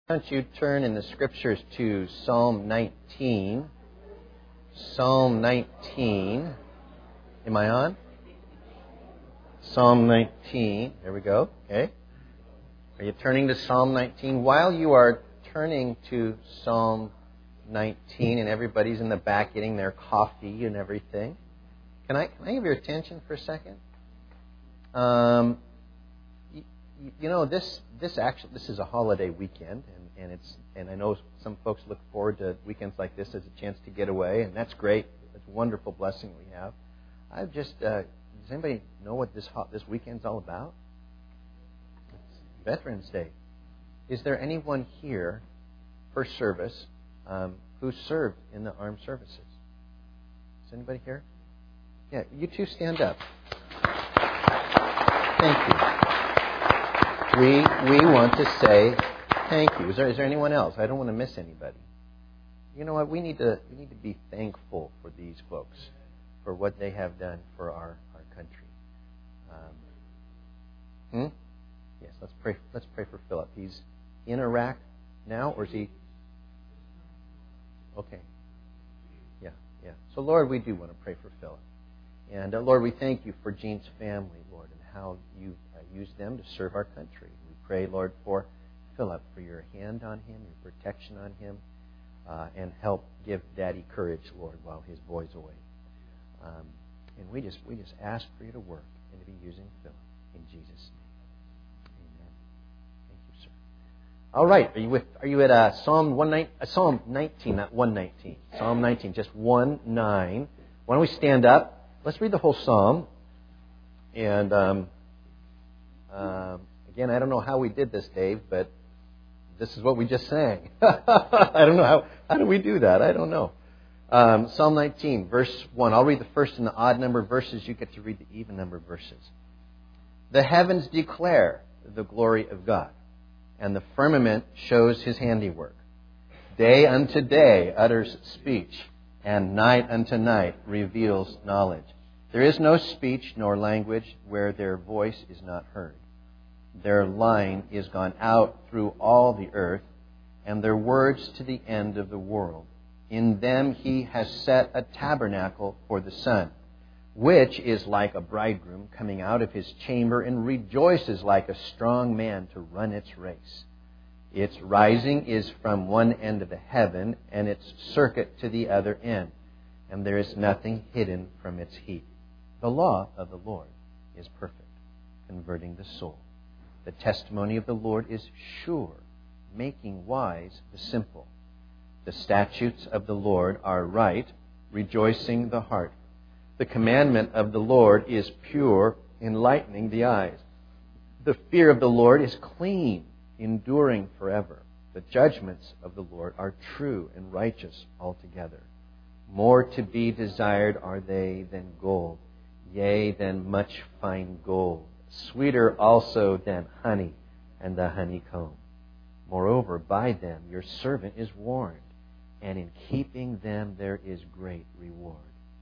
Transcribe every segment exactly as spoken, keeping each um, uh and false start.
Why don't you turn in the scriptures to Psalm nineteen. Psalm nineteen. Am I on? Psalm nineteen. There we go. Okay. Are you turning to Psalm nineteen? While you are turning to Psalm nineteen and everybody's in the back getting their coffee and everything, can I can I have your attention for a second? Um, you, you know this this actually this is a holiday weekend, and, and it's and I know some folks look forward to weekends like this as a chance to get away, and that's great. It's a wonderful blessing we have. I've just uh, does anybody know what this ho- this weekend's all about? It's Veterans Day. Is there anyone here, first service, um, who served in the armed services? Is anybody here? Yeah, you two stand up. Thank you. We we want to say thank you. Is there is there anyone else? I don't want to miss anybody. You know what? We need to we need to be thankful for these folks, for what they have done for our, our country. Um, hmm? Yes, let's pray. Let's pray for Philip. He's in Iraq now, or is he? Okay. Yeah, yeah. So Lord, we do want to pray for Philip, and uh, Lord, we thank you for Jean's family, Lord, and how you uh, used them to serve our country. We pray, Lord, for Philip, for your hand on him, your protection on him, uh, and help give Daddy courage, Lord, while his boy's away. Um, and we just we just ask for you to work and to be using Philip in Jesus' name. Amen. Thank you, sir. All right, are you with? Are you at uh, Psalm one nine, uh, Psalm nineteen, not one nineteen? Psalm nineteen, just one nine. Why don't we stand up? Let's read the whole psalm. And um, uh, again, I don't know how we did this, Dave, but this is what we just sang. I don't know how. How do we do that? I don't know. Um, Psalm nineteen, verse one. I'll read the first and the odd number verses. You get to read the even number verses. The heavens declare the glory of God, and the firmament shows his handiwork. Day unto day utters speech, and night unto night reveals knowledge. There is no speech nor language where their voice is not heard. Their line is gone out through all the earth, and their words to the end of the world. In them he has set a tabernacle for the sun, which is like a bridegroom coming out of his chamber and rejoices like a strong man to run its race. Its rising is from one end of the heaven, and its circuit to the other end, and there is nothing hidden from its heat. The law of the Lord is perfect, converting the soul. The testimony of the Lord is sure, making wise the simple. The statutes of the Lord are right, rejoicing the heart. The commandment of the Lord is pure, enlightening the eyes. The fear of the Lord is clean, enduring forever. The judgments of the Lord are true and righteous altogether. More to be desired are they than gold, yea, than much fine gold. Sweeter also than honey and the honeycomb. Moreover, by them your servant is warned, and in keeping them there is great reward.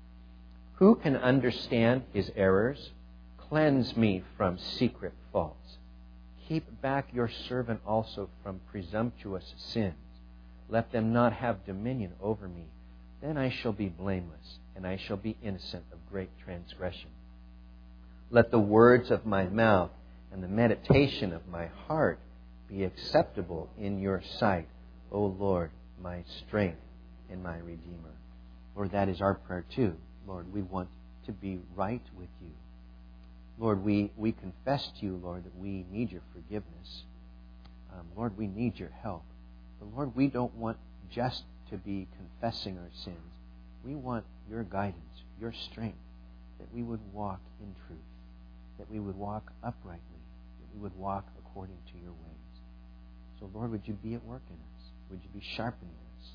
Who can understand his errors? Cleanse me from secret faults. Keep back your servant also from presumptuous sins. Let them not have dominion over me. Then I shall be blameless, and I shall be innocent of great transgression. Let the words of my mouth and the meditation of my heart be acceptable in your sight, O Lord, my strength and my Redeemer. Lord, that is our prayer too. Lord, we want to be right with you. Lord, we, we confess to you, Lord, that we need your forgiveness. Um, Lord, we need your help. But Lord, we don't want just to be confessing our sins. We want your guidance, your strength, that we would walk in truth, that we would walk uprightly, that we would walk according to your ways. So, Lord, would you be at work in us? Would you be sharpening us?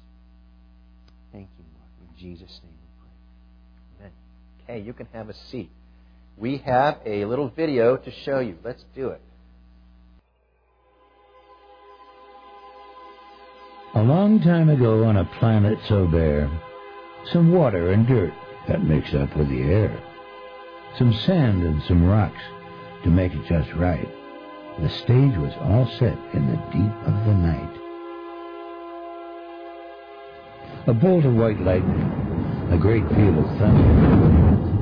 Thank you, Lord. In Jesus' name we pray. Amen. Okay, you can have a seat. We have a little video to show you. Let's do it. A long time ago on a planet so bare, some water and dirt got mixed up with the air. Some sand and some rocks to make it just right. The stage was all set in the deep of the night. a bolt of white lightning, a great peal of thunder.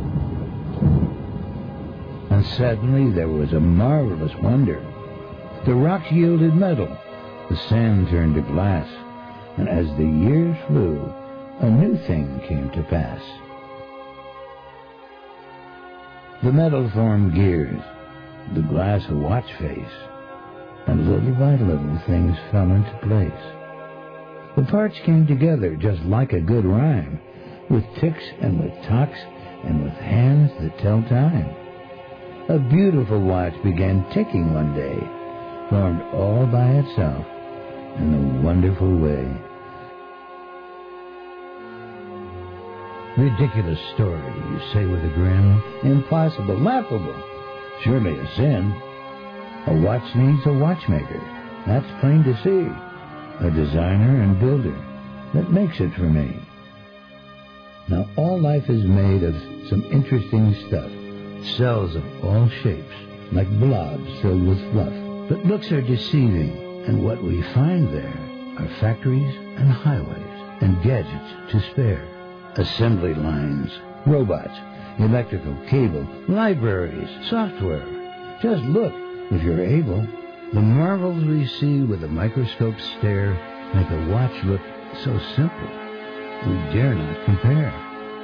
And suddenly there was a marvelous wonder. The rocks yielded metal, the sand turned to glass, and as the years flew, a new thing came to pass. The metal formed gears, the glass a watch face, and little by little things fell into place. The parts came together just like a good rhyme, with ticks and with tocks and with hands that tell time. A beautiful watch began ticking one day, formed all by itself in a wonderful way. Ridiculous story, you say with a grin. Impossible, laughable, surely a sin. A watch needs a watchmaker, that's plain to see. A designer and builder that makes it for me. Now all life is made of some interesting stuff. Cells of all shapes, like blobs filled with fluff. But looks are deceiving, and what we find there are factories and highways and gadgets to spare. Assembly lines, robots, electrical cable, libraries, software. Just look, if you're able. The marvels we see with a microscope stare make a watch look so simple, we dare not compare.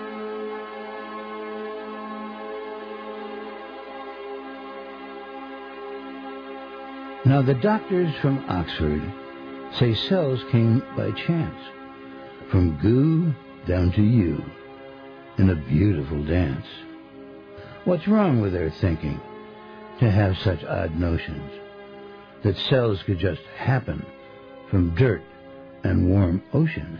Now the doctors from Oxford say cells came by chance, from goo down to you, in a beautiful dance. What's wrong with their thinking, to have such odd notions, that cells could just happen from dirt and warm oceans?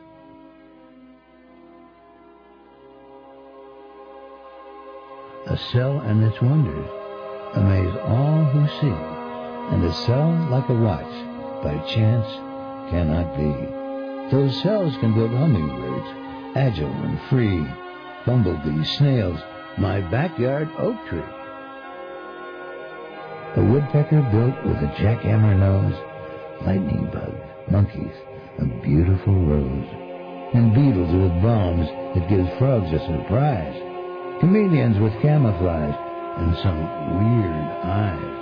A cell and its wonders amaze all who see, and a cell like a watch by chance cannot be. Those cells can build hummingbirds, agile and free, bumblebees, snails, my backyard oak tree. A woodpecker built with a jackhammer nose, lightning bug, monkeys, a beautiful rose, and beetles with bombs that gives frogs a surprise, chameleons with camouflage, and some weird eyes.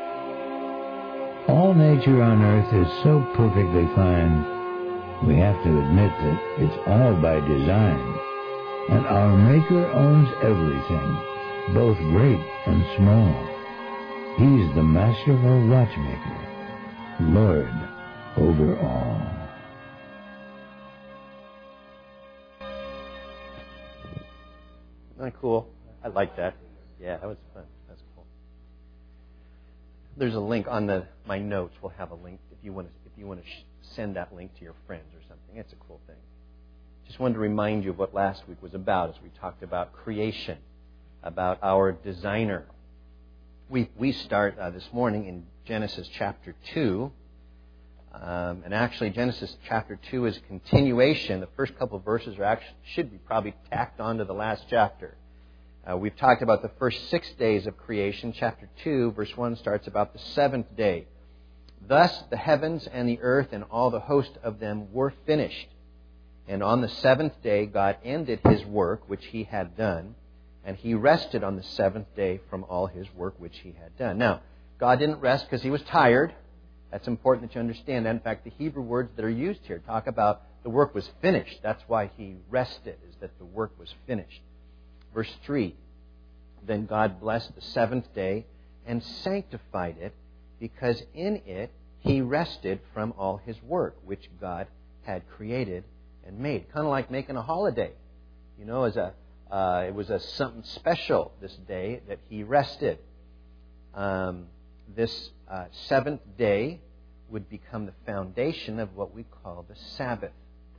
All nature on earth is so perfectly fine, we have to admit that it's all by design. And our Maker owns everything, both great and small. He's the master or watchmaker, Lord over all. Isn't that cool? I like that. Yeah, that was fun. That's cool. There's a link on the my notes. We'll have a link if you want to if you want to sh- send that link to your friends or something. It's a cool thing. Just wanted to remind you of what last week was about as we talked about creation, about our designer. We we start uh, this morning in Genesis chapter two. Um, and actually, Genesis chapter two is a continuation. The first couple of verses are actually should be probably tacked on to the last chapter. Uh, we've talked about the first six days of creation. Chapter two, verse one, starts about the seventh day. Thus the heavens and the earth and all the host of them were finished. And on the seventh day God ended His work which He had done, and He rested on the seventh day from all His work which He had done. Now, God didn't rest because He was tired. That's important that you understand that. In fact, the Hebrew words that are used here talk about the work was finished. That's why He rested, is that the work was finished. Verse three, then God blessed the seventh day and sanctified it, because in it He rested from all His work, which God had created and made. Kind of like making a holiday. You know, as a uh, it was a something special this day that He rested. Um, this uh, seventh day would become the foundation of what we call the Sabbath.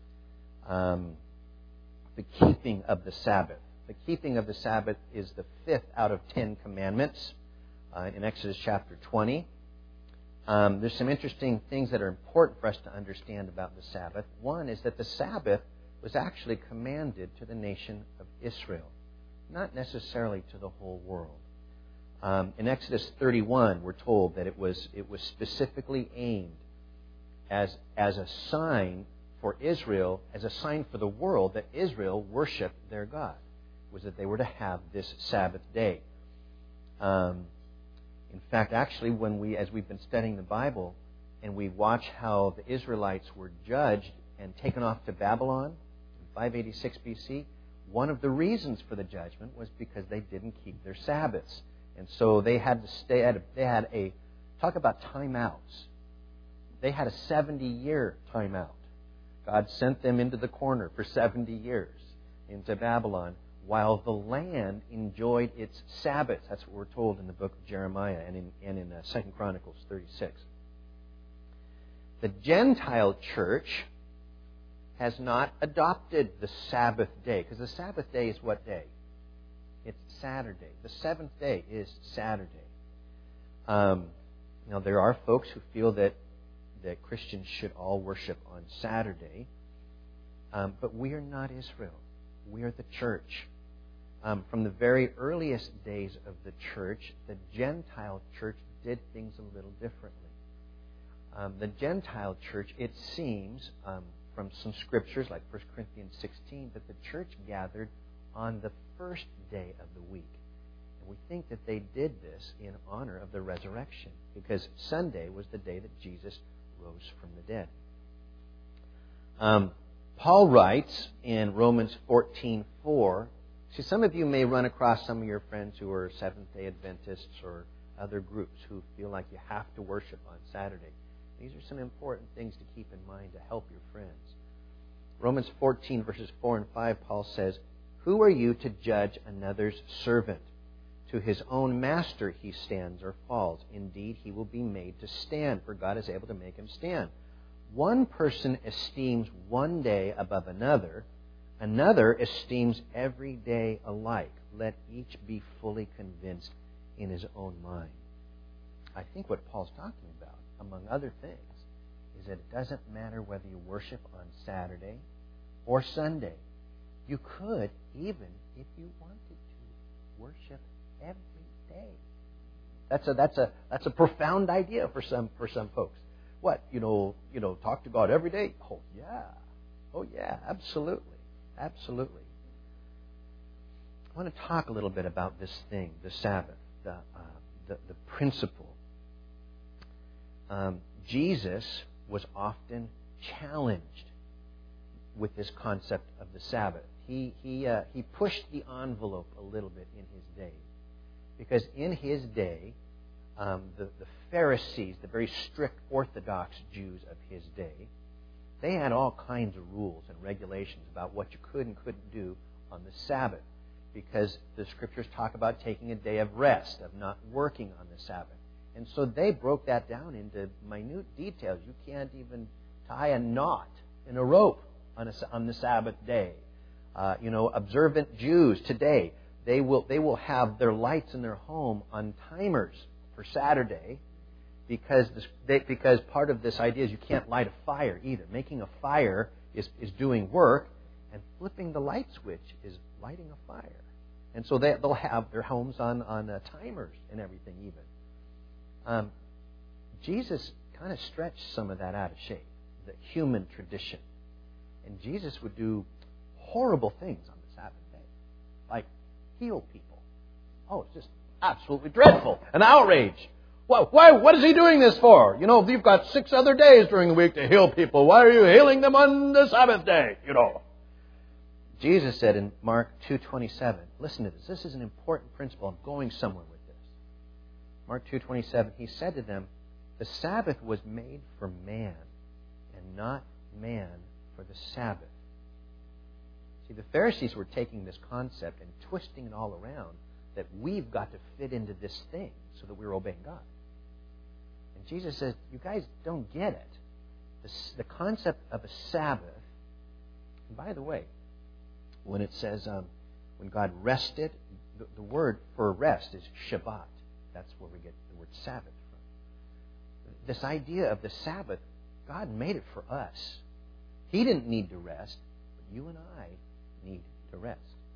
Um, the keeping of the Sabbath. The keeping of the Sabbath is the fifth out of ten commandments uh, in Exodus chapter twenty. Um, there's some interesting things that are important for us to understand about the Sabbath. One is that the Sabbath was actually commanded to the nation of Israel, not necessarily to the whole world. Um, in Exodus thirty-one, we're told that it was it was specifically aimed as as a sign for Israel as a sign for the world that Israel worshiped their God, was that they were to have this Sabbath day. Um, in fact, actually, when we, as we've been studying the Bible, and we watch how the Israelites were judged and taken off to Babylon in five eighty-six B C, one of the reasons for the judgment was because they didn't keep their Sabbaths. And so they had to stay at a, they had a, talk about timeouts. They had a seventy-year timeout. God sent them into the corner for seventy years into Babylon while the land enjoyed its Sabbath. That's what we're told in the book of Jeremiah and in, and in uh, Second Chronicles thirty-six. The Gentile church has not adopted the Sabbath day, because the Sabbath day is what day? It's Saturday. The seventh day is Saturday. Um, now, there are folks who feel that, that Christians should all worship on Saturday, um, but we are not Israel. We are the church. Um, from the very earliest days of the church, the Gentile church did things a little differently. Um, the Gentile church, it seems, um, from some scriptures like First Corinthians sixteen, that the church gathered on the first day of the week. And we think that they did this in honor of the resurrection, because Sunday was the day that Jesus rose from the dead. Um, Paul writes in Romans fourteen four, see, some of you may run across some of your friends who are Seventh-day Adventists or other groups who feel like you have to worship on Saturday. These are some important things to keep in mind to help your friends. Romans fourteen, verses four and five, Paul says, "Who are you to judge another's servant? To his own master he stands or falls. Indeed, he will be made to stand, for God is able to make him stand. One person esteems one day above another. Another esteems every day alike. Let each be fully convinced in his own mind." I think what Paul's talking about, among other things, is that it doesn't matter whether you worship on Saturday or Sunday. You could, even if you wanted to, worship every day. That's a that's a that's a profound idea for some for some folks. What, you know, you know, talk to God every day? Oh yeah. Oh yeah, absolutely. Absolutely. I want to talk a little bit about this thing, the Sabbath, the uh, the, the principle. Um, Jesus was often challenged with this concept of the Sabbath. He he uh, he pushed the envelope a little bit in his day, because in his day, um, the the Pharisees, the very strict Orthodox Jews of his day, they had all kinds of rules and regulations about what you could and couldn't do on the Sabbath, because the Scriptures talk about taking a day of rest, of not working on the Sabbath. And so they broke that down into minute details. You can't even tie a knot in a rope on, a, on the Sabbath day. Uh, you know, observant Jews today, they will they will have their lights in their home on timers for Saturday, because this, they, because part of this idea is you can't light a fire either. Making a fire is, is doing work, and flipping the light switch is lighting a fire. And so they, they'll have their homes on, on uh, timers and everything even. Um, Jesus kind of stretched some of that out of shape, the human tradition. And Jesus would do horrible things on the Sabbath day, like heal people. Oh, it's just absolutely dreadful, an outrage. Why, why, what is he doing this for? You know, you've got six other days during the week to heal people. Why are you healing them on the Sabbath day? You know. Jesus said in Mark two twenty-seven, listen to this. This is an important principle. I'm going somewhere with this. Mark two twenty-seven, he said to them, "The Sabbath was made for man, and not man for the Sabbath." See, the Pharisees were taking this concept and twisting it all around, that we've got to fit into this thing so that we're obeying God. And Jesus says, you guys don't get it. The, the concept of a Sabbath, and by the way, when it says, um, when God rested, the, the word for rest is Shabbat. That's where we get the word Sabbath from. This idea of the Sabbath, God made it for us. He didn't need to rest, but you and I need to rest.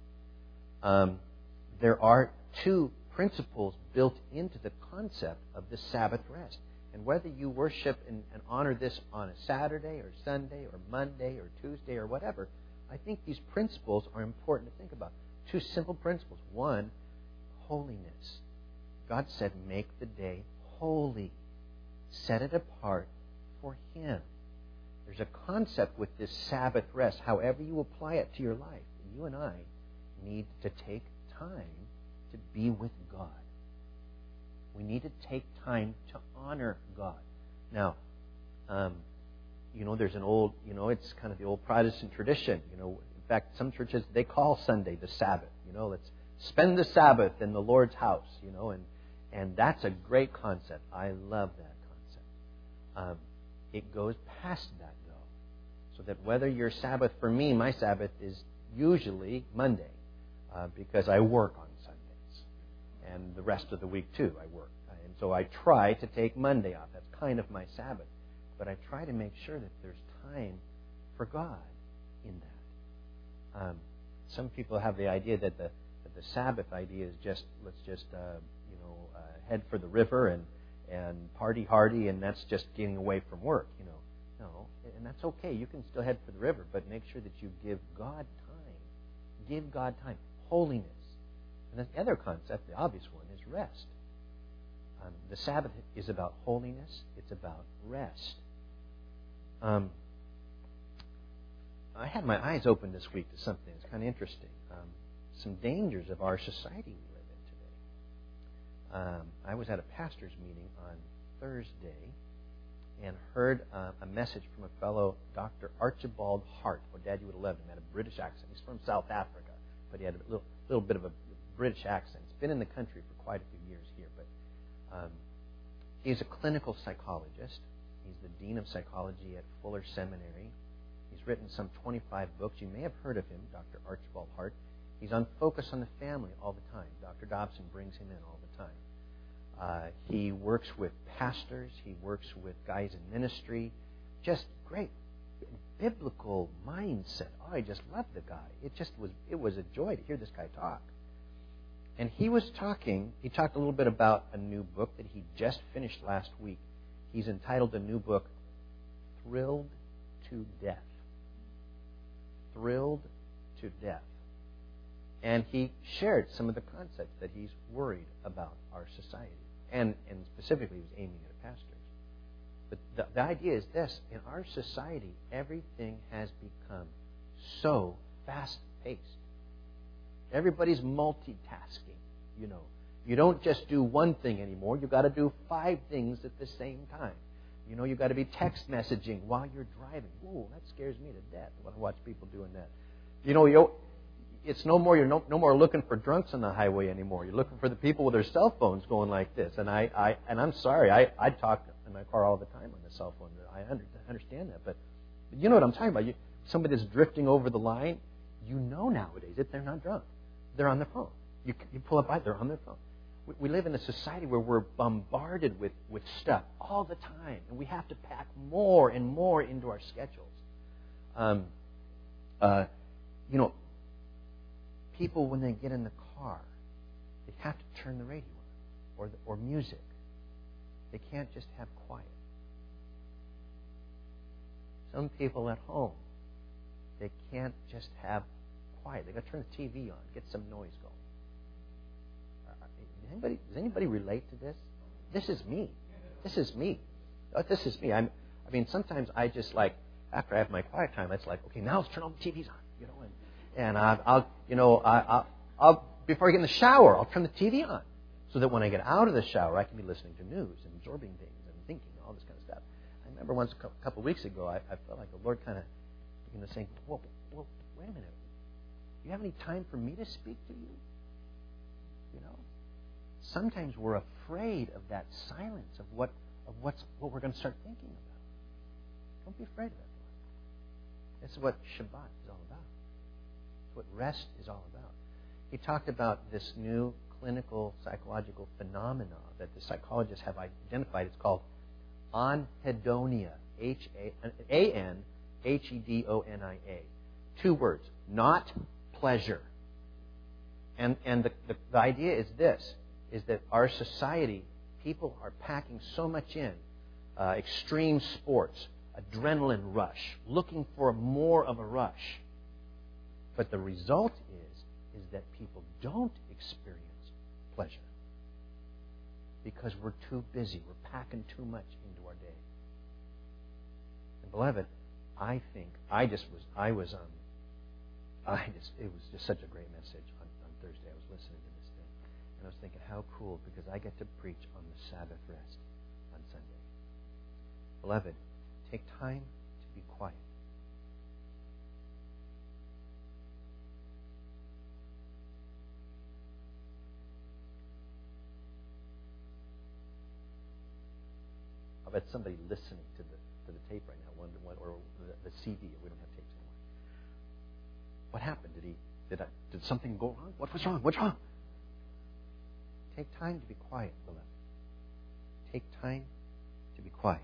Um, there are two principles built into the concept of the Sabbath rest. And whether you worship and, and honor this on a Saturday or Sunday or Monday or Tuesday or whatever, I think these principles are important to think about. Two simple principles. One, holiness. God said, make the day holy. Set it apart for Him. There's a concept with this Sabbath rest, however you apply it to your life. You and I need to take time to be with God. We need to take time to honor God. Now, um, you know, there's an old, you know, it's kind of the old Protestant tradition. You know, in fact, some churches, they call Sunday the Sabbath. You know, let's spend the Sabbath in the Lord's house, you know, and, and that's a great concept. I love that concept. Um, it goes past that, though. So that whether your Sabbath, for me, my Sabbath is usually Monday uh, because I work on Sundays. And the rest of the week, too, I work. And so I try to take Monday off. That's kind of my Sabbath. But I try to make sure that there's time for God in that. Um, some people have the idea that the, that the Sabbath idea is just, let's just, uh, you know, uh, head for the river and, and party hardy, and that's just getting away from work, you know. No, and that's okay. You can still head for the river, but make sure that you give God time. Give God time. Holiness. And then the other concept, the obvious one, is rest. Um, the Sabbath is about holiness. It's about rest. Um, I had my eyes open this week to something that's kind of interesting. Um, some dangers of our society we live in today. Um, I was at a pastor's meeting on Thursday and heard uh, a message from a fellow, Doctor Archibald Hart. Oh, Dad, you would have loved him. He had a British accent. He's from South Africa, but he had a little, little bit of a British accent. He's been in the country for quite a few years here, but um, he's a clinical psychologist. He's the Dean of Psychology at Fuller Seminary. He's written some twenty-five books. You may have heard of him, Doctor Archibald Hart. He's on Focus on the Family all the time. Doctor Dobson brings him in all the time. Uh, he works with pastors. He works with guys in ministry. Just great biblical mindset. Oh, I just love the guy. It just was, it was a joy to hear this guy talk. And he was talking, he talked a little bit about a new book that he just finished last week. He's entitled the new book, Thrilled to Death. Thrilled to Death. And he shared some of the concepts that he's worried about our society. And, and specifically, he was aiming at pastors. But the, the idea is this. In our society, everything has become so fast-paced. Everybody's multitasking, you know. You don't just do one thing anymore. You've got to do five things at the same time. You know, you've got to be text messaging while you're driving. Ooh, that scares me to death when I watch people doing that. You know, you it's no more, you're no, no more looking for drunks on the highway anymore. You're looking for the people with their cell phones going like this. And I, I and I'm sorry, I, I talk in my car all the time on the cell phone. I under, understand that. But, but you know what I'm talking about. You, somebody that's drifting over the line, you know nowadays that they're not drunk. They're on their phone. You, you pull up by, they're on their phone. We, we live in a society where we're bombarded with, with stuff all the time. And we have to pack more and more into our schedules. Um, uh, you know, people, when they get in the car, they have to turn the radio on, or, the, or music. They can't just have quiet. Some people at home, they can't just have quiet. They've got to turn the T V on, get some noise going. Does anybody, does anybody relate to this? This is me. This is me. Oh, this is me. I'm, I mean, sometimes I just like, after I have my quiet time, it's like, okay, now let's turn all the T Vs on, you know, and And I'll, I'll, you know, I, I'll, I'll, before I get in the shower, I'll turn the T V on, so that when I get out of the shower, I can be listening to news and absorbing things and thinking and all this kind of stuff. I remember once a couple of weeks ago, I, I felt like the Lord kind of, you know, saying, "Well, well, wait a minute. Do you have any time for me to speak to you?" You know, sometimes we're afraid of that silence of what of what's what we're going to start thinking about. Don't be afraid of that. This is what Shabbat is all about. What rest is all about. He talked about this new clinical psychological phenomena that the psychologists have identified. It's called anhedonia, H A N H E D O N I A. Two words, not pleasure. And and the, the, the idea is this, is that our society, people are packing so much in uh, extreme sports, adrenaline rush, looking for more of a rush. But the result is, is that people don't experience pleasure because we're too busy. We're packing too much into our day. And beloved, I think I just was I was um I just it was just such a great message on, on Thursday. I was listening to this thing, and I was thinking, how cool, because I get to preach on the Sabbath rest on Sunday. Beloved, take time to be quiet. I bet somebody listening to the to the tape right now wonder what, or the, the C D. We don't have tapes anymore. What happened? Did he? Did I? Did something go wrong? What was wrong? What's wrong? Take time to be quiet, beloved. Take time to be quiet.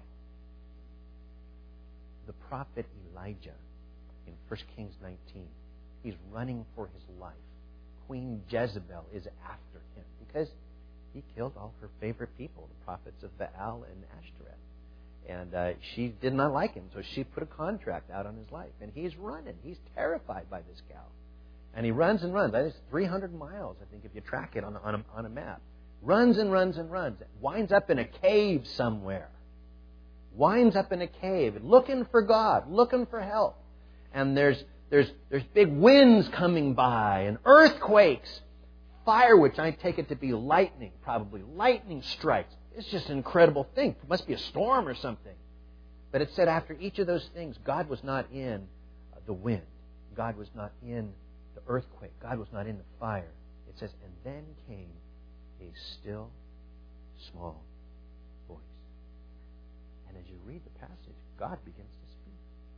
The prophet Elijah in First Kings nineteen, he's running for his life. Queen Jezebel is after him because he killed all her favorite people, the prophets of Baal and Ashtoreth. And uh, she did not like him, so she put a contract out on his life. And he's running. He's terrified by this gal. And he runs and runs. It's three hundred miles, I think, if you track it on, on, a, on a map. Runs and runs and runs. Winds up in a cave somewhere. Winds up in a cave, looking for God, looking for help. And there's there's there's big winds coming by and earthquakes. Fire, which I take it to be lightning, probably. Lightning strikes. It's just an incredible thing. It must be a storm or something. But it said after each of those things, God was not in the wind. God was not in the earthquake. God was not in the fire. It says, and then came a still, small voice. And as you read the passage, God begins to speak.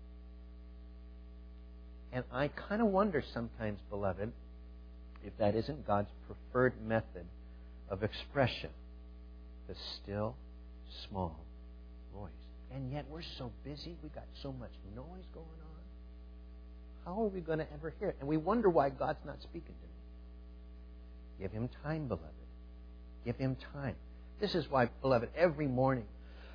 And I kind of wonder sometimes, beloved, if that isn't God's preferred method of expression. The still, small voice. And yet we're so busy. We've got so much noise going on. How are we going to ever hear it? And we wonder why God's not speaking to me. Give Him time, beloved. Give Him time. This is why, beloved, every morning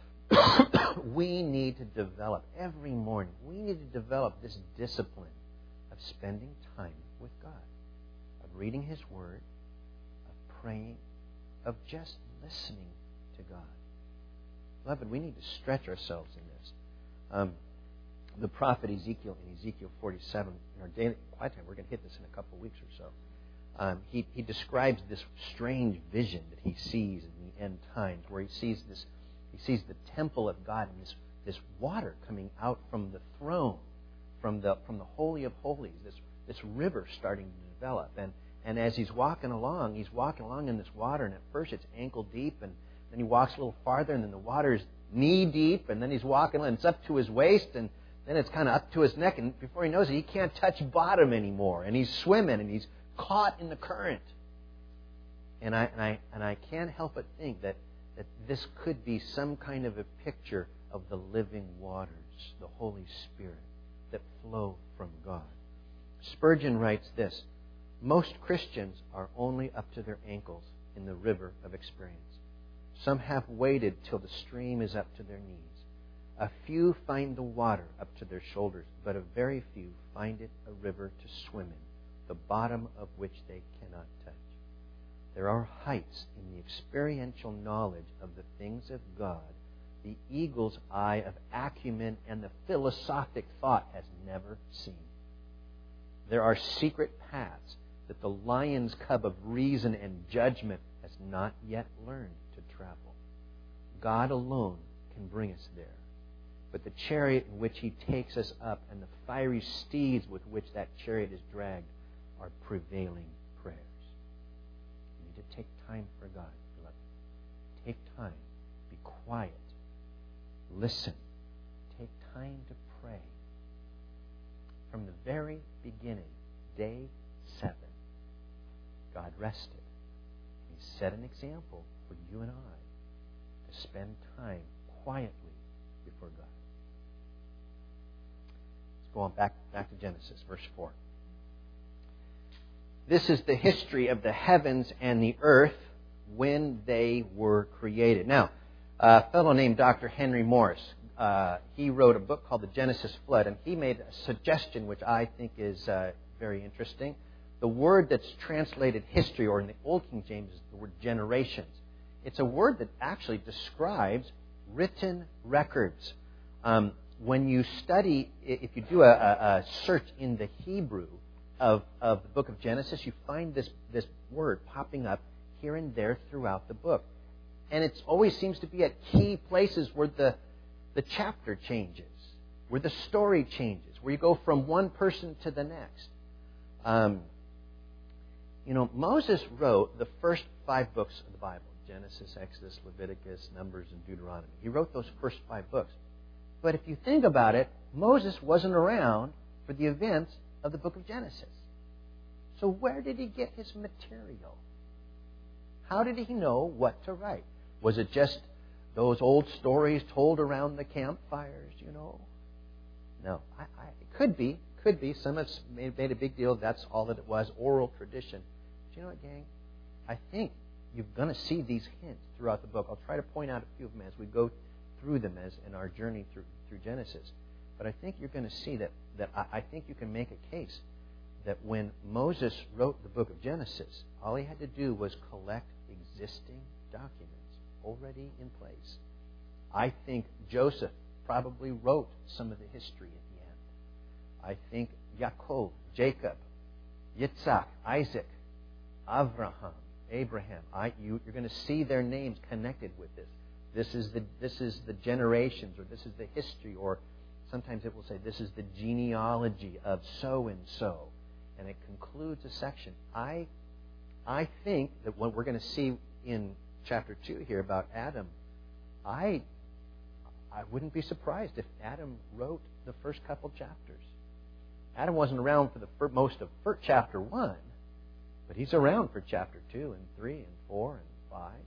we need to develop, every morning, we need to develop this discipline of spending time with God, of reading His Word, of praying, of just listening to God. Beloved, we need to stretch ourselves in this. Um, the prophet Ezekiel, in Ezekiel forty-seven, in our daily quiet time, we're going to hit this in a couple of weeks or so. Um, he, he describes this strange vision that he sees in the end times, where he sees this, he sees the temple of God and this, this water coming out from the throne, from the from the Holy of Holies, this this river starting to develop. And And as he's walking along, he's walking along in this water, and at first it's ankle deep, and then he walks a little farther, and then the water's knee deep, and then he's walking, and it's up to his waist, and then it's kind of up to his neck, and before he knows it, he can't touch bottom anymore, and he's swimming, and he's caught in the current. And I and I and I can't help but think that that this could be some kind of a picture of the living waters, the Holy Spirit that flow from God. Spurgeon writes this: most Christians are only up to their ankles in the river of experience. Some have waited till the stream is up to their knees. A few find the water up to their shoulders, but a very few find it a river to swim in, the bottom of which they cannot touch. There are heights in the experiential knowledge of the things of God the eagle's eye of acumen and the philosophic thought has never seen. There are secret paths that the lion's cub of reason and judgment has not yet learned to travel. God alone can bring us there. But the chariot in which He takes us up and the fiery steeds with which that chariot is dragged are prevailing prayers. You need to take time for God, beloved. Take time. Be quiet. Listen. Take time to pray. From the very beginning, day seven, God rested. He set an example for you and I to spend time quietly before God. Let's go on back, back to Genesis, verse four. This is the history of the heavens and the earth when they were created. Now, A fellow named Doctor Henry Morris, uh, he wrote a book called The Genesis Flood, and he made a suggestion which I think is uh, very interesting. The word that's translated history, or in the Old King James, is the word generations. It's a word that actually describes written records. Um, when you study, if you do a, a search in the Hebrew of, of the book of Genesis, you find this, this word popping up here and there throughout the book. And it always seems to be at key places where the, the chapter changes, where the story changes, where you go from one person to the next. Um, you know, Moses wrote the first five books of the Bible, Genesis, Exodus, Leviticus, Numbers, and Deuteronomy. He wrote those first five books. But if you think about it, Moses wasn't around for the events of the book of Genesis. So where did he get his material? How did he know what to write? Was it just those old stories told around the campfires, you know? No. I, I, it could be. Could be. Some have made, made a big deal. That's all that it was, oral tradition. But you know what, gang? I think you're going to see these hints throughout the book. I'll try to point out a few of them as we go through them as in our journey through through Genesis. But I think you're going to see that, that I, I think you can make a case that when Moses wrote the book of Genesis, all he had to do was collect existing documents already in place. I think Joseph probably wrote some of the history at the end. I think Yaakov, Jacob, Yitzhak, Isaac, Avraham, Abraham. I, you, you're going to see their names connected with this. This is the this is the generations, or this is the history, or sometimes it will say this is the genealogy of so and so, and it concludes a section. I I think that what we're going to see in chapter two here about Adam, I I wouldn't be surprised if Adam wrote the first couple chapters. Adam wasn't around for the first, most of first, chapter one, but he's around for chapter two and three and four and five.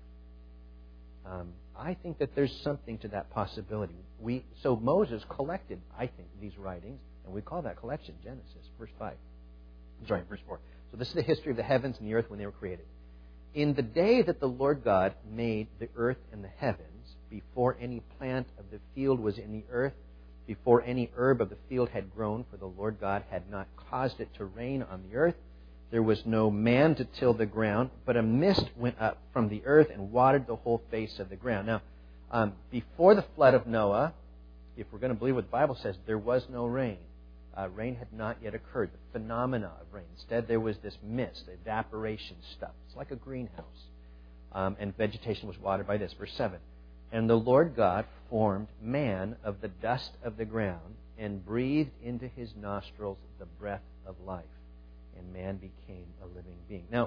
Um, I think that there's something to that possibility. We so Moses collected, I think, these writings, and we call that collection Genesis, verse five. I'm sorry, verse four. So this is the history of the heavens and the earth when they were created. In the day that the Lord God made the earth and the heavens, before any plant of the field was in the earth, before any herb of the field had grown, for the Lord God had not caused it to rain on the earth, there was no man to till the ground, but a mist went up from the earth and watered the whole face of the ground. Now, um, before the flood of Noah, if we're going to believe what the Bible says, there was no rain. Uh, rain had not yet occurred, the phenomena of rain. Instead, there was this mist, evaporation stuff. It's like a greenhouse. Um, and vegetation was watered by this. Verse seven. And the Lord God formed man of the dust of the ground and breathed into his nostrils the breath of life. And man became a living being. Now,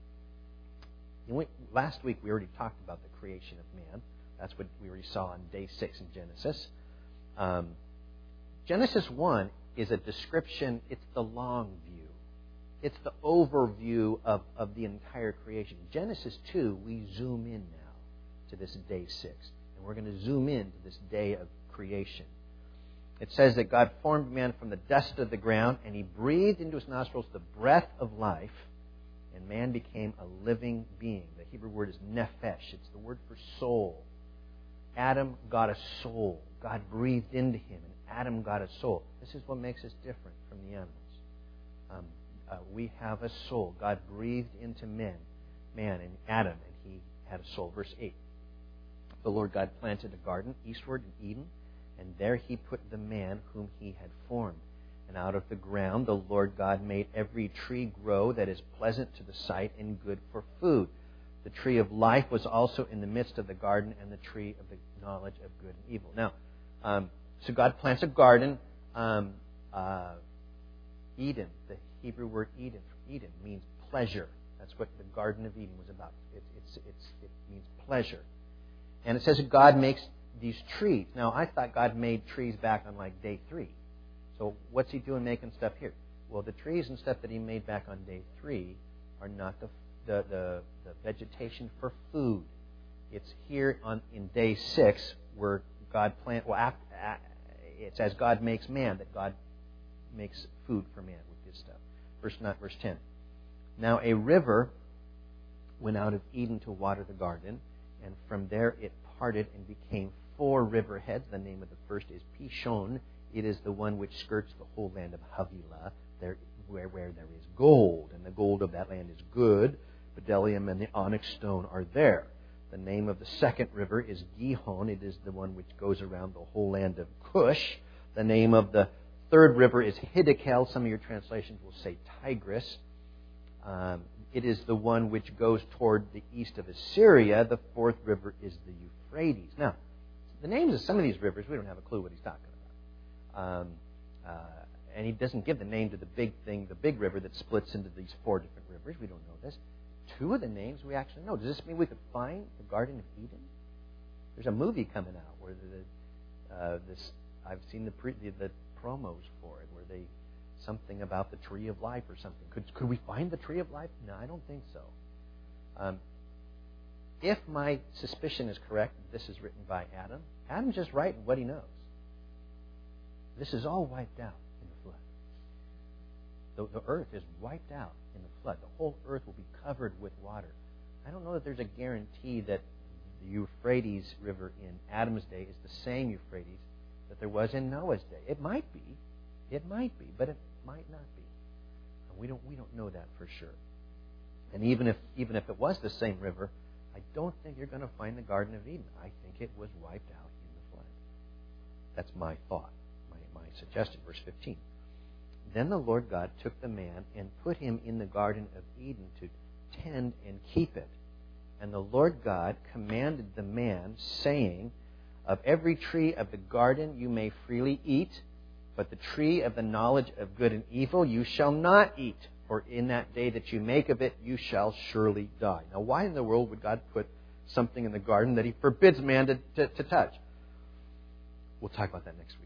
last week we already talked about the creation of man. That's what we already saw on day six in Genesis. Um, Genesis one is a description. It's the long view. It's the overview of, of the entire creation. Genesis two, we zoom in now to this day six. And we're going to zoom in to this day of creation. It says that God formed man from the dust of the ground, and he breathed into his nostrils the breath of life, and man became a living being. The Hebrew word is nephesh. It's the word for soul. Adam got a soul. God breathed into him, and Adam got a soul. This is what makes us different from the animals. Um, uh, we have a soul. God breathed into men, man and Adam, and he had a soul. Verse eight. The Lord God planted a garden eastward in Eden, and there he put the man whom he had formed. And out of the ground the Lord God made every tree grow that is pleasant to the sight and good for food. The tree of life was also in the midst of the garden, and the tree of the knowledge of good and evil. Now, um, so God plants a garden. Um, uh, Eden, the Hebrew word Eden, Eden means pleasure. That's what the Garden of Eden was about. It, it's, it's, it means pleasure. And it says that God makes these trees. Now, I thought God made trees back on like day three. So what's he doing making stuff here? Well, the trees and stuff that he made back on day three are not the the, the, the vegetation for food. It's here on in day six where God plant. Well, after, it's as God makes man that God makes food for man with this stuff. Verse not verse ten. Now a river went out of Eden to water the garden, and from there it parted and became four riverheads. The name of the first is Pishon. It is the one which skirts the whole land of Havilah, there, where, where there is gold. And the gold of that land is good. Bdellium and the onyx stone are there. The name of the second river is Gihon. It is the one which goes around the whole land of Cush. The name of the third river is Hiddekel. Some of your translations will say Tigris. Um, it is the one which goes toward the east of Assyria. The fourth river is the Euphrates. Now, the names of some of these rivers, we don't have a clue what he's talking about. Um, uh, and he doesn't give the name to the big thing, the big river that splits into these four different rivers. We don't know this. Two of the names we actually know. Does this mean we could find the Garden of Eden? There's a movie coming out where the, uh, this I've seen the, pre, the the promos for it, where they something about the Tree of Life or something. Could could we find the Tree of Life? No, I don't think so. Um, if my suspicion is correct, this is written by Adam. Adam's just writing what he knows. This is all wiped out in the flood. The, the earth is wiped out in the flood. The whole earth will be covered with water. I don't know that there's a guarantee that the Euphrates River in Adam's day is the same Euphrates that there was in Noah's day. It might be. It might be, but it might not be. And we don't we don't know that for sure. And even if even if it was the same river, I don't think you're going to find the Garden of Eden. I think it was wiped out in the flood. That's my thought, my, my suggestion. Verse fifteen. Then the Lord God took the man and put him in the Garden of Eden to tend and keep it. And the Lord God commanded the man, saying, of every tree of the garden you may freely eat, but the tree of the knowledge of good and evil you shall not eat, for in that day that you make of it you shall surely die. Now, why in the world would God put something in the garden that he forbids man to, to, to touch? We'll talk about that next week.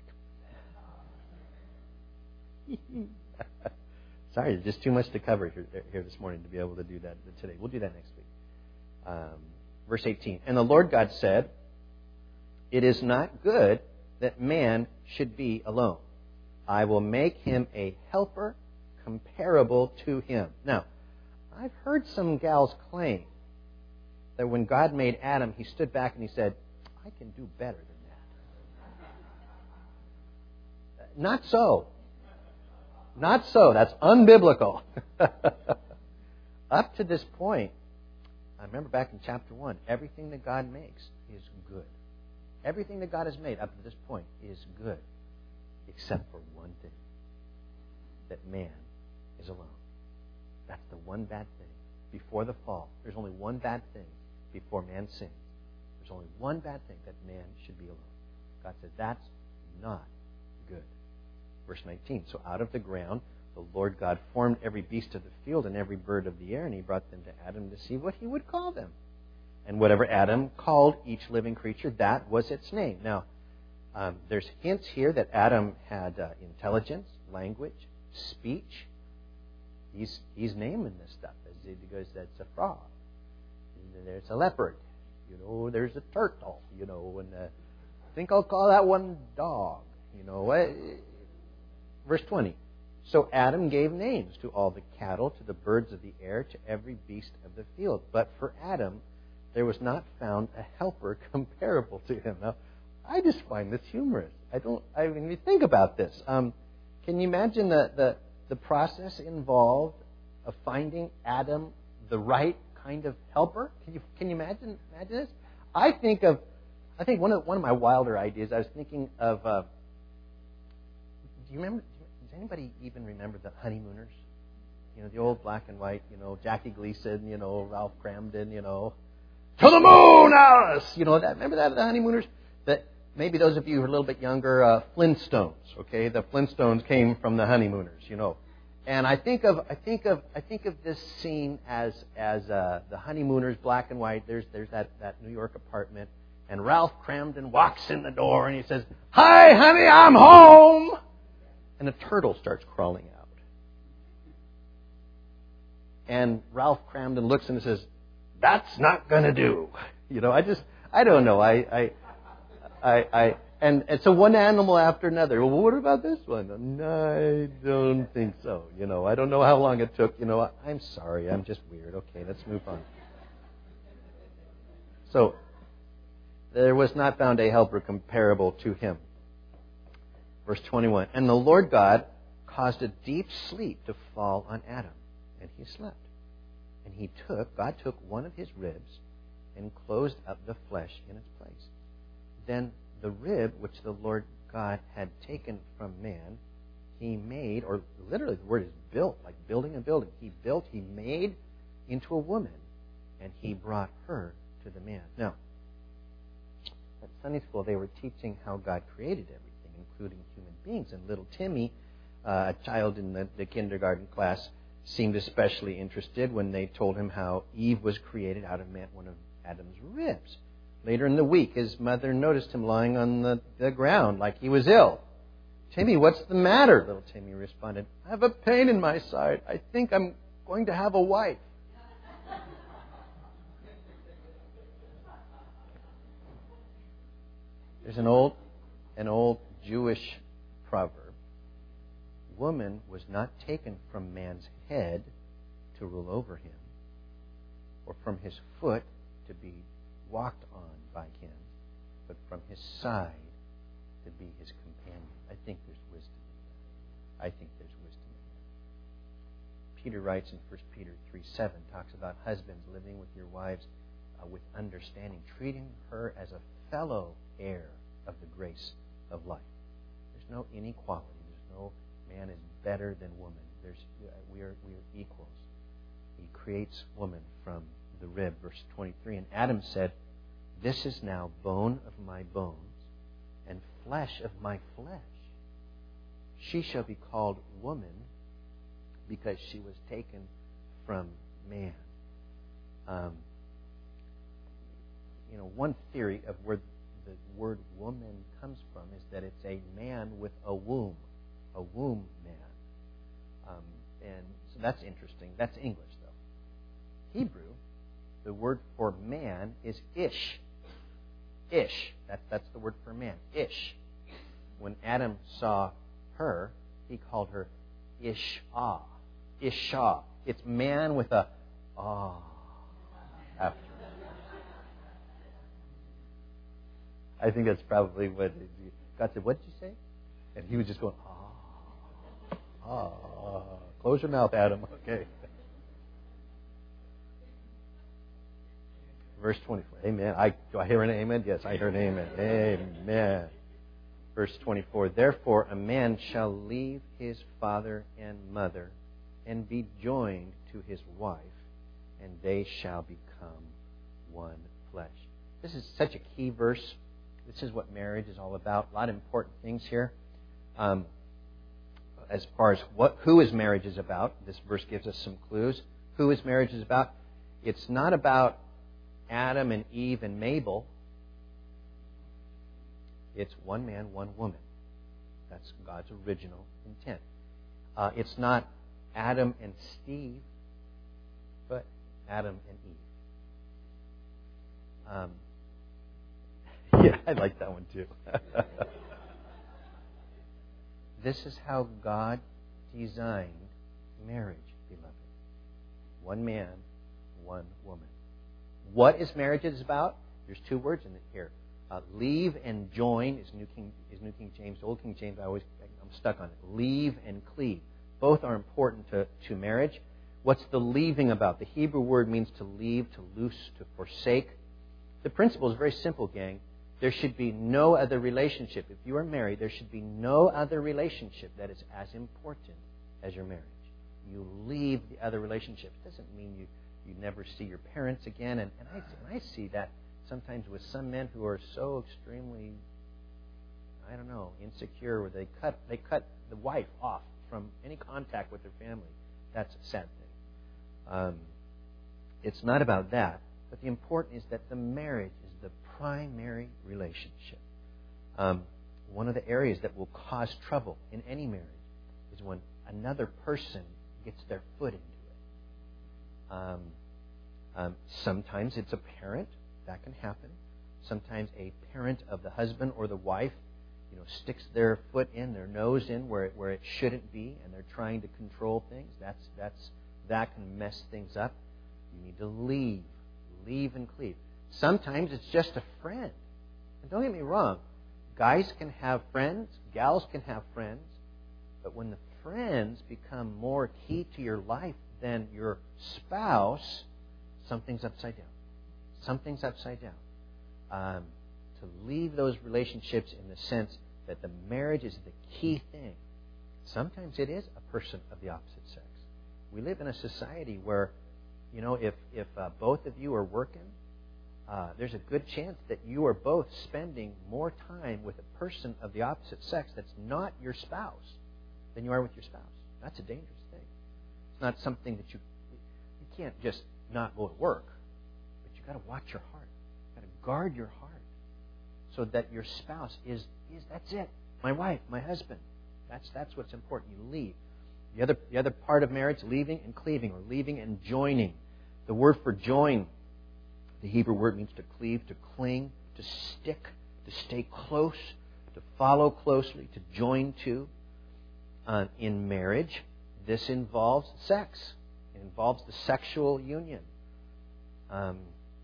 Sorry, there's just too much to cover here, here this morning to be able to do that today. We'll do that next week. Um, verse eighteen. And the Lord God said, it is not good that man should be alone. I will make him a helper comparable to him. Now, I've heard some gals claim that when God made Adam, he stood back and he said, I can do better than that. Not so. Not so. That's unbiblical. Up to this point, I remember back in chapter one, everything that God makes is good. Everything that God has made up to this point is good, except for one thing, that man is alone. That's the one bad thing. Before the fall, there's only one bad thing before man sins. There's only one bad thing, that man should be alone. God said, that's not good. Verse nineteen, so out of the ground the Lord God formed every beast of the field and every bird of the air, and he brought them to Adam to see what he would call them. And whatever Adam called each living creature, that was its name. Now, um, there's hints here that Adam had uh, intelligence, language, speech. He's he's naming this stuff. As he goes, that's a frog. And there's a leopard. You know, there's a turtle. You know, and uh, I think I'll call that one dog. You know, uh, verse twenty. So Adam gave names to all the cattle, to the birds of the air, to every beast of the field. But for Adam, there was not found a helper comparable to him. Now, I just find this humorous. I don't. I mean, you think about this. Um, can you imagine the, the the process involved of finding Adam the right kind of helper? Can you can you imagine imagine this? I think of I think one of one of my wilder ideas. I was thinking of. Uh, do you remember? Does anybody even remember the Honeymooners? You know, the old black and white. You know, Jackie Gleason. You know, Ralph Cramden. You know. To the moon, Alice! You know, that, remember that, the Honeymooners? That maybe those of you who are a little bit younger, uh, Flintstones, okay? The Flintstones came from the Honeymooners, you know. And I think of, I think of, I think of this scene as, as, uh, the Honeymooners, black and white. There's, there's that, that New York apartment. And Ralph Cramden walks in the door and he says, "Hi, honey, I'm home!" And a turtle starts crawling out. And Ralph Cramden looks and says, "That's not going to do." You know, I just, I don't know. I, I, I, I and, and so one animal after another. Well, what about this one? No, I don't think so. You know, I don't know how long it took. You know, I'm sorry. I'm just weird. Okay, let's move on. So, there was not found a helper comparable to him. Verse twenty-one, and the Lord God caused a deep sleep to fall on Adam, and he slept. And he took, God took one of his ribs and closed up the flesh in its place. Then the rib which the Lord God had taken from man, he made, or literally the word is built, like building a building. He built, he made into a woman, and he brought her to the man. Now, at Sunday school, they were teaching how God created everything, including human beings. And little Timmy, uh, a child in the, the kindergarten class, seemed especially interested when they told him how Eve was created out of man, one of Adam's ribs. Later in the week, his mother noticed him lying on the, the ground like he was ill. Timmy, what's the matter? Little Timmy responded, I have a pain in my side. I think I'm going to have a wife. There's an old, an old Jewish proverb. Woman was not taken from man's head to rule over him, or from his foot to be walked on by him, but from his side to be his companion. I think there's wisdom in that. I think there's wisdom in that. Peter writes in First Peter three seven, talks about husbands living with your wives uh, with understanding, treating her as a fellow heir of the grace of life. There's no inequality. There's no man is better than woman. There's we are we are equals. He creates woman from the rib, verse twenty-three. And Adam said, this is now bone of my bones and flesh of my flesh. She shall be called woman because she was taken from man. Um, you know, one theory of where the word woman comes from is that it's a man with a womb, a womb man. Um, and so that's interesting. That's English, though. Hebrew, the word for man is ish. Ish. That, that's the word for man. Ish. When Adam saw her, he called her Ishah. Ishah. It's man with a ah after. I think that's probably what God said. What did you say? And he was just going, ah, ah. Close your mouth, Adam. Okay. Verse twenty-four. Amen. I, do I hear an amen? Yes, I hear an amen. Amen. Verse twenty-four. Therefore, a man shall leave his father and mother and be joined to his wife, and they shall become one flesh. This is such a key verse. This is what marriage is all about. A lot of important things here. Um, as far as what who is marriage is about, this verse gives us some clues. Who is marriage is about? It's not about Adam and Eve and Mabel. It's one man, one woman. That's God's original intent. Uh, it's not Adam and Steve, but Adam and Eve. Um, yeah, I like that one too. This is how God designed marriage, beloved. One man, one woman. What is marriage is about? There's two words in it here. Uh, leave and join is New King is New King James. Old King James, I always I'm stuck on it. Leave and cleave. Both are important to, to marriage. What's the leaving about? The Hebrew word means to leave, to loose, to forsake. The principle is very simple, gang. There should be no other relationship. If you are married, there should be no other relationship that is as important as your marriage. You leave the other relationships. It doesn't mean you, you never see your parents again. And, and, I, and I see that sometimes with some men who are so extremely, I don't know, insecure, where they cut they cut the wife off from any contact with their family. That's a sad thing. Um, it's not about that. But the important is that the marriage is the primary relationship. Um, one of the areas that will cause trouble in any marriage is when another person gets their foot into it. Um, um, sometimes it's a parent. That can happen. Sometimes a parent of the husband or the wife, you know, sticks their foot in, their nose in where it, where it shouldn't be, and they're trying to control things. That's that's that can mess things up. You need to leave, leave and cleave. Sometimes it's just a friend. And don't get me wrong. Guys can have friends. Gals can have friends. But when the friends become more key to your life than your spouse, something's upside down. Something's upside down. Um, to leave those relationships in the sense that the marriage is the key thing. Sometimes it is a person of the opposite sex. We live in a society where, you know, if, if uh, both of you are working, uh, there's a good chance that you are both spending more time with a person of the opposite sex that's not your spouse than you are with your spouse. That's a dangerous thing. It's not something that you, you can't just not go to work, but you've got to watch your heart. You've got to guard your heart so that your spouse is, is that's it. My wife, my husband. That's that's what's important. You leave. The other the other part of marriage, leaving and cleaving, or leaving and joining. The word for join, the Hebrew word means to cleave, to cling, to stick, to stay close, to follow closely, to join to. Uh, in marriage, this involves sex. It involves the sexual union. Um,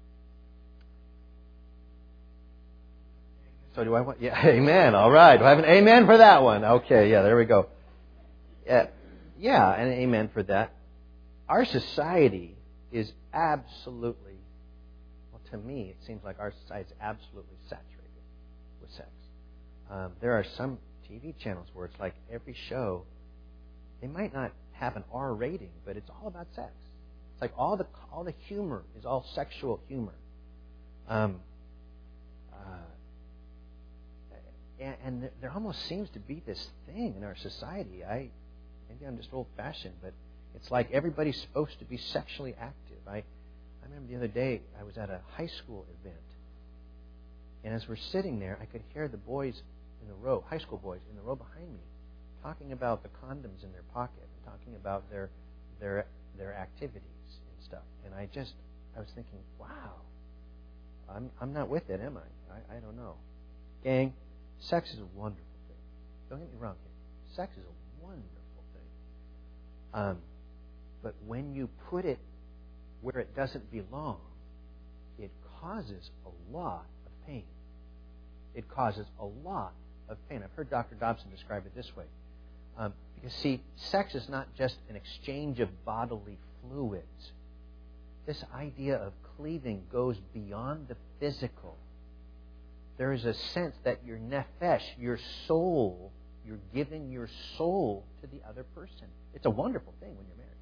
So do I want... Yeah, amen. All right. Do I have an amen for that one? Okay, yeah, there we go. Yeah, yeah, an amen for that. Our society is absolutely... Well, to me, it seems like our society is absolutely saturated with sex. Um, there are some T V channels where it's like every show, they might not have an R rating, but it's all about sex. It's like all the all the humor is all sexual humor. Um... Uh, And there almost seems to be this thing in our society. I maybe I'm just old-fashioned, but it's like everybody's supposed to be sexually active. I, I remember the other day I was at a high school event, and as we're sitting there, I could hear the boys in the row, high school boys in the row behind me, talking about the condoms in their pocket, and talking about their their their activities and stuff. And I just I was thinking, wow, I'm I'm not with it, am I? I, I don't know, gang. Sex is a wonderful thing. Don't get me wrong here. Sex is a wonderful thing. Um, but when you put it where it doesn't belong, it causes a lot of pain. It causes a lot of pain. I've heard Doctor Dobson describe it this way. Um, because, see, sex is not just an exchange of bodily fluids. This idea of cleaving goes beyond the physical. There is a sense that your nefesh, your soul, you're giving your soul to the other person. It's a wonderful thing when you're married.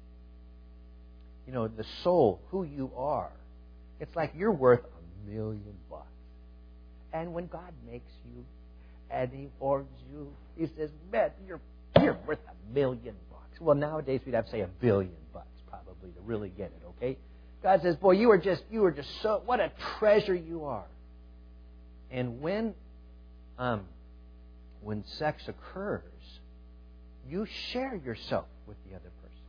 You know, the soul, who you are. It's like you're worth a million bucks. And when God makes you and He forms you, He says, man, you're, you're worth a million bucks. Well, nowadays we'd have to say a billion bucks probably to really get it, okay? God says, boy, you are just, you are just so, what a treasure you are. And when um, when sex occurs, you share yourself with the other person.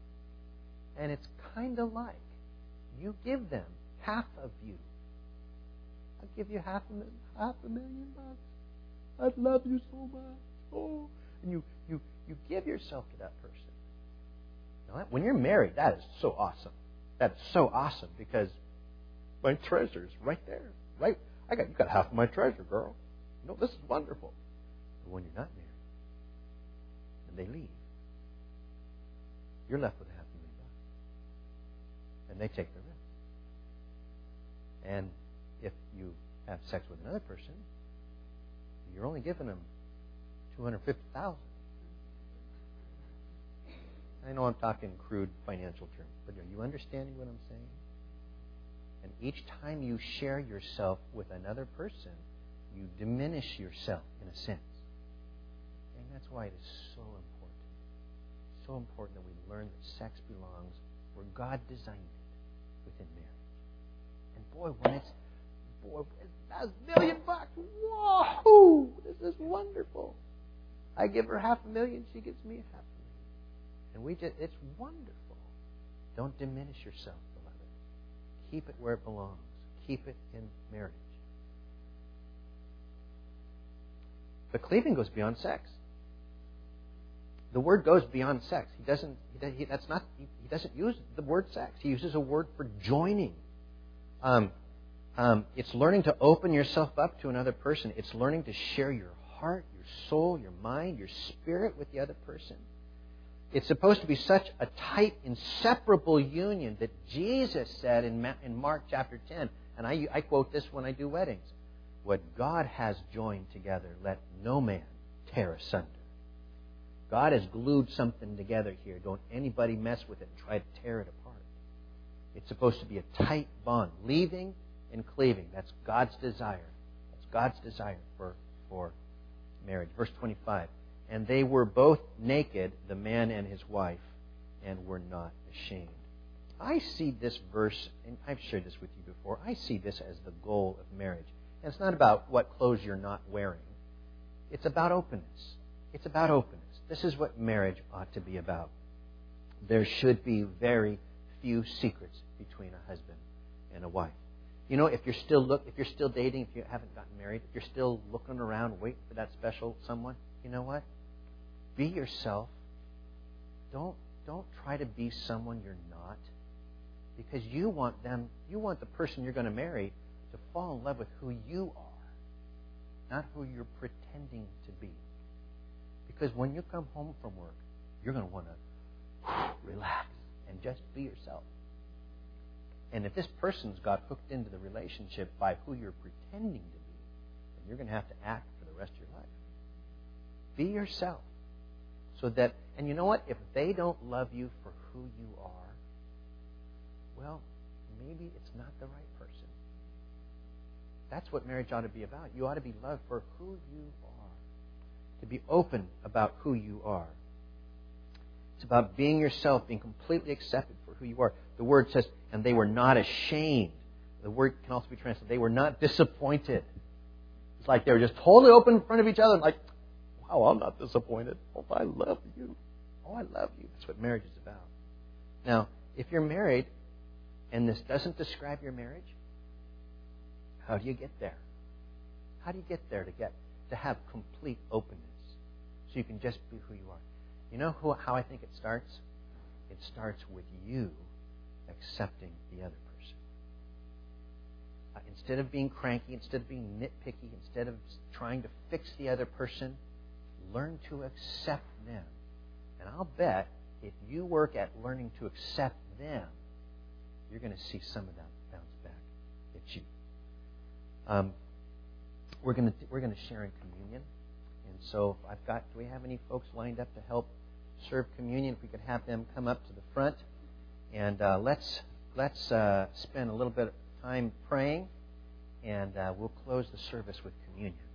And it's kind of like you give them half of you. I'll give you half a million, half a million bucks. I love you so much. Oh, and you you you give yourself to that person. Now, when you're married, that is so awesome. That's so awesome because my treasure is right there, right. I got you got half of my treasure, girl. You know, this is wonderful. But when you're not married and they leave, you're left with a half a million bucks. And they take the rest. And if you have sex with another person, you're only giving them two hundred fifty thousand dollars. I know I'm talking crude financial terms, but are you understanding what I'm saying? And each time you share yourself with another person, you diminish yourself in a sense. And that's why it is so important. So important that we learn that sex belongs where God designed it, within marriage. And boy, when it's, boy, that's a million bucks. Whoa! This is wonderful. I give her half a million, she gives me half a million. And we just, it's wonderful. Don't diminish yourself. Keep it where it belongs. Keep it in marriage. But cleaving goes beyond sex. The word goes beyond sex. He doesn't. He, he, that's not. He, he doesn't use the word sex. He uses a word for joining. Um, Um, it's learning to open yourself up to another person. It's learning to share your heart, your soul, your mind, your spirit with the other person. It's supposed to be such a tight, inseparable union that Jesus said in, Ma- in Mark chapter ten, and I, I quote this when I do weddings, what God has joined together, let no man tear asunder. God has glued something together here. Don't anybody mess with it and try to tear it apart. It's supposed to be a tight bond, leaving and cleaving. That's God's desire. That's God's desire for, for marriage. Verse twenty-five. And they were both naked, the man and his wife, and were not ashamed. I see this verse, and I've shared this with you before, I see this as the goal of marriage. And it's not about what clothes you're not wearing. It's about openness. It's about openness. This is what marriage ought to be about. There should be very few secrets between a husband and a wife. You know, if you're still look, if you're still dating, if you haven't gotten married, if you're still looking around, waiting for that special someone, you know what? Be yourself. Don't don't try to be someone you're not, because you want them. You want the person you're going to marry to fall in love with who you are, not who you're pretending to be. Because when you come home from work, you're going to want to relax and just be yourself. And if this person's got hooked into the relationship by who you're pretending to be, then you're going to have to act for the rest of your life. Be yourself. So that, and you know what? If they don't love you for who you are, well, maybe it's not the right person. That's what marriage ought to be about. You ought to be loved for who you are. To be open about who you are. It's about being yourself, being completely accepted for who you are. The word says, and they were not ashamed. The word can also be translated, they were not disappointed. It's like they were just totally open in front of each other, like, wow, I'm not disappointed. Oh, I love you. Oh, I love you. That's what marriage is about. Now, if you're married and this doesn't describe your marriage, how do you get there? How do you get there to get to have complete openness so you can just be who you are? You know who, how I think it starts? It starts with you accepting the other person. Uh, instead of being cranky, instead of being nitpicky, instead of trying to fix the other person, learn to accept them. And I'll bet if you work at learning to accept them, you're going to see some of that bounce back at you. Um, we're going to we're going to share in communion, and so I've got. Do we have any folks lined up to help serve communion? If we could have them come up to the front, and uh, let's let's uh, spend a little bit of time praying, and uh, we'll close the service with communion.